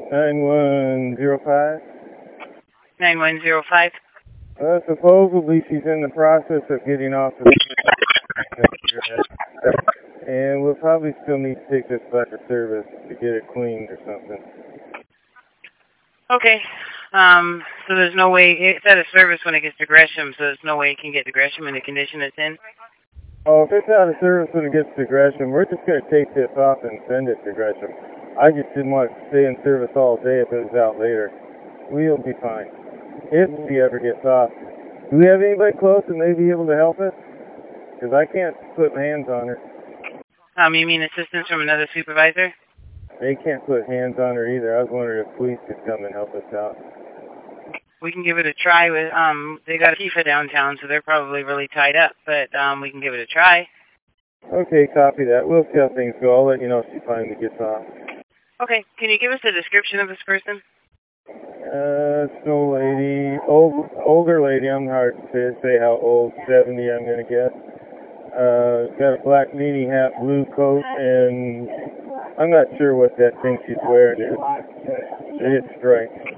9105. 9105. Supposedly she's in the process of getting off the and we'll probably still need to take this back to service to get it cleaned or something. Okay. So there's no way, it's out of service when it gets to Gresham, so there's no way it can get to Gresham in the condition it's in? Oh, if it's out of service when it gets to Gresham, we're just going to take this off and send it to Gresham. I just didn't want it to stay in service all day if it was out later. We'll be fine. If she ever gets off. Do we have anybody close that may be able to help us? Because I can't put hands on her. You mean assistance from another supervisor? They can't put hands on her either. I was wondering if police could come and help us out. We can give it a try with, they got a FIFA downtown, so they're probably really tied up, but, we can give it a try. Okay, copy that. We'll see how things go. I'll let you know if she finally gets off. Okay, can you give us a description of this person? Snow lady, older lady, I'm hard to say how old, 70 I'm going to guess. Got a black knee hat, blue coat, and I'm not sure what that thing she's wearing is. It's striped.